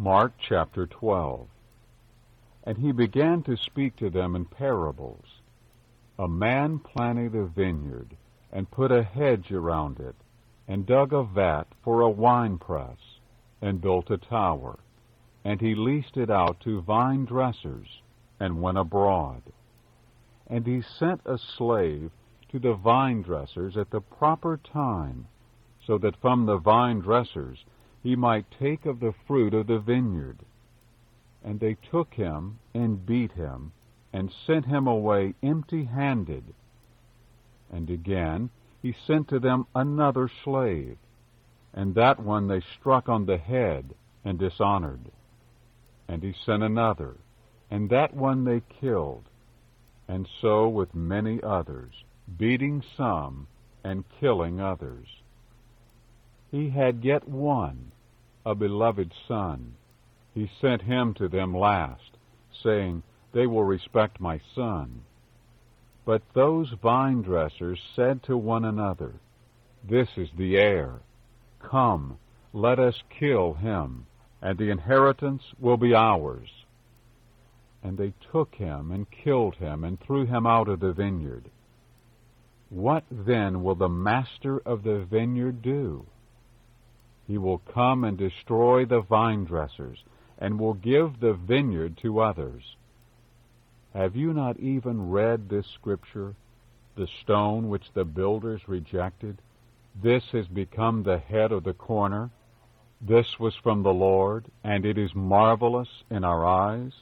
Mark chapter 12. And he began to speak to them in parables. A man planted a vineyard, and put a hedge around it, and dug a vat for a winepress, and built a tower. And he leased it out to vine dressers, and went abroad. And he sent a slave to the vine dressers at the proper time, so that from the vine dressers he might take of the fruit of the vineyard. And they took him, and beat him, and sent him away empty-handed. And again he sent to them another slave, and that one they struck on the head, and dishonored. And he sent another, and that one they killed. And so with many others, beating some, and killing others. He had yet one, a beloved son. He sent him to them last, saying, They will respect my son. But those vine dressers said to one another, This is the heir. Come, let us kill him, and the inheritance will be ours. And they took him, and killed him, and threw him out of the vineyard. What then will the master of the vineyard do? He will come and destroy the vine dressers, and will give the vineyard to others. Have you not even read this scripture? The stone which the builders rejected, this has become the head of the corner. This was from the Lord, and it is marvelous in our eyes.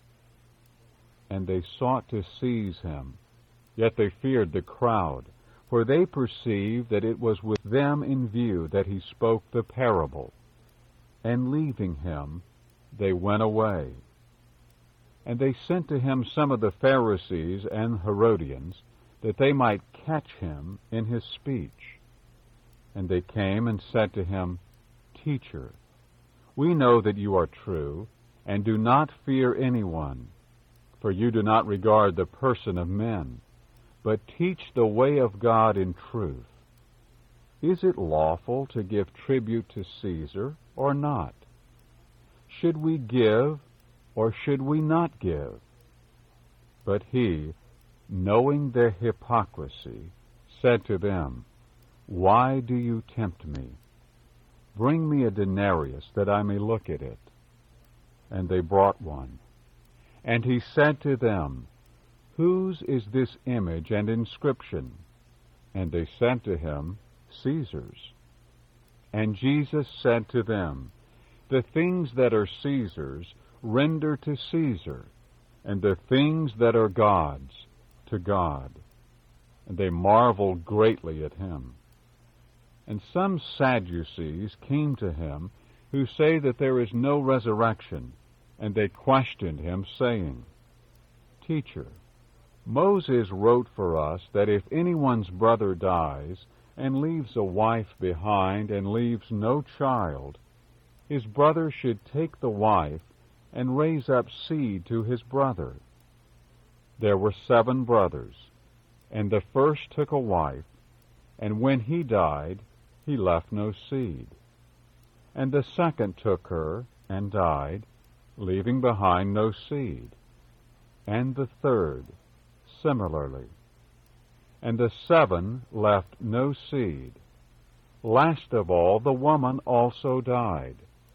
And they sought to seize him, yet they feared the crowd, for they perceived that it was with them in view that he spoke the parable. And leaving him, they went away. And they sent to him some of the Pharisees and Herodians, that they might catch him in his speech. And they came and said to him, Teacher, we know that you are true, and do not fear anyone, for you do not regard the person of men, but teach the way of God in truth. Is it lawful to give tribute to Caesar or not? Should we give or should we not give? But he, knowing their hypocrisy, said to them, Why do you tempt me? Bring me a denarius, that I may look at it. And they brought one. And he said to them, Whose is this image and inscription? And they said to him, Caesar's. And Jesus said to them, The things that are Caesar's render to Caesar, and the things that are God's to God. And they marveled greatly at him. And some Sadducees came to him, who say that there is no resurrection, and they questioned him, saying, Teacher, Moses wrote for us that if anyone's brother dies, and leaves a wife behind, and leaves no child, his brother should take the wife, and raise up seed to his brother. There were 7 brothers, and the first took a wife, and when he died, he left no seed. And the second took her, and died, leaving behind no seed. And the third, similarly. And the 7 left no seed. Last of all, the woman also died.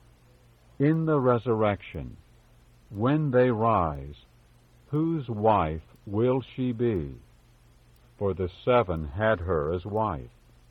In the resurrection, when they rise, whose wife will she be? For the 7 had her as wife.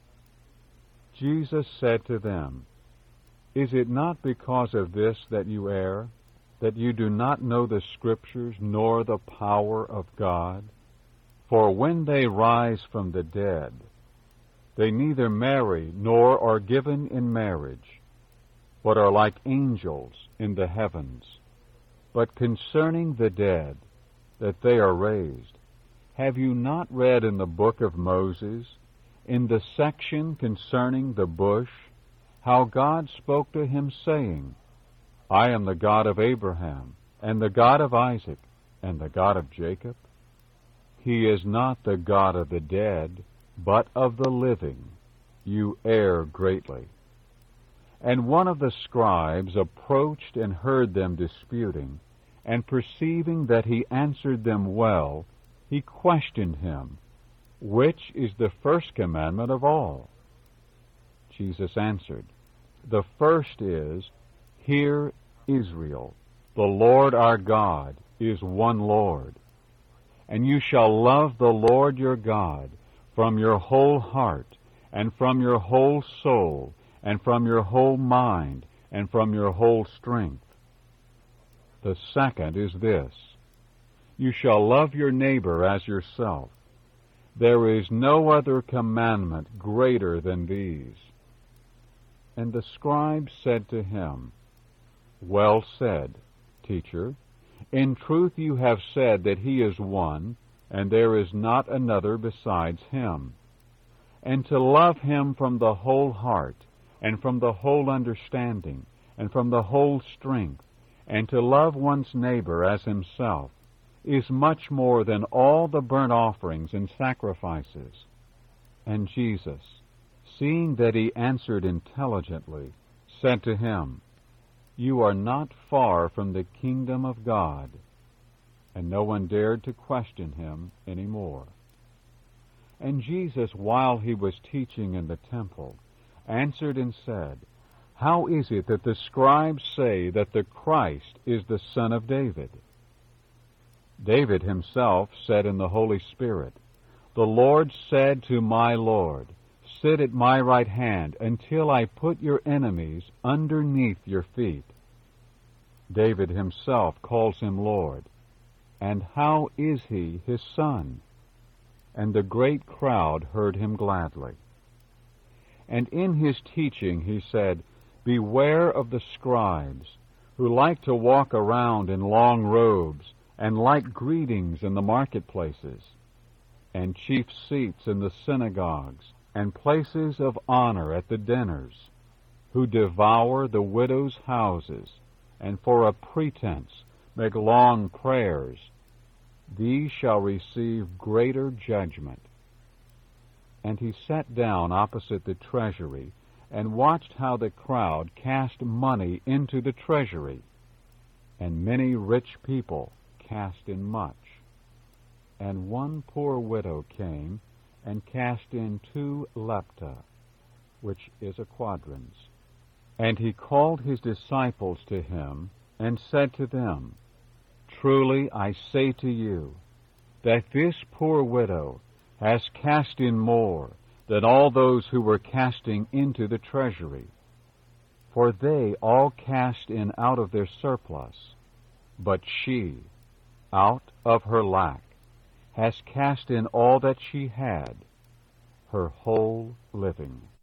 Jesus said to them, Is it not because of this that you err, that you do not know the Scriptures nor the power of God? For when they rise from the dead, they neither marry nor are given in marriage, but are like angels in the heavens. But concerning the dead, that they are raised, have you not read in the book of Moses, in the section concerning the bush, how God spoke to him, saying, I am the God of Abraham, and the God of Isaac, and the God of Jacob? He is not the God of the dead, but of the living. You err greatly. And one of the scribes approached and heard them disputing, and perceiving that he answered them well, he questioned him, "Which is the first commandment of all?" Jesus answered, "The first is, Hear, Israel, the Lord our God is one Lord. And you shall love the Lord your God from your whole heart, and from your whole soul, and from your whole mind, and from your whole strength. The second is this, You shall love your neighbor as yourself. There is no other commandment greater than these." And the scribe said to him, "Well said, Teacher. In truth you have said that he is one, and there is not another besides him. And to love him from the whole heart, and from the whole understanding, and from the whole strength, and to love one's neighbor as himself, is much more than all the burnt offerings and sacrifices." And Jesus, seeing that he answered intelligently, said to him, "You are not far from the kingdom of God." And no one dared to question him any more. And Jesus, while he was teaching in the temple, answered and said, "How is it that the scribes say that the Christ is the son of David? David himself said in the Holy Spirit, 'The Lord said to my Lord, Sit at my right hand until I put your enemies underneath your feet.' David himself calls him Lord. And how is he his son?" And the great crowd heard him gladly. And in his teaching he said, "Beware of the scribes, who like to walk around in long robes, and like greetings in the marketplaces, and chief seats in the synagogues, and places of honor at the dinners, who devour the widows' houses, and for a pretense make long prayers. These shall receive greater judgment." And he sat down opposite the treasury, and watched how the crowd cast money into the treasury. And many rich people cast in much. And one poor widow came and cast in 2 lepta, which is a quadrans. And he called his disciples to him, and said to them, "Truly I say to you, that this poor widow has cast in more than all those who were casting into the treasury. For they all cast in out of their surplus, but she, out of her lack, has cast in all that she had, her whole living."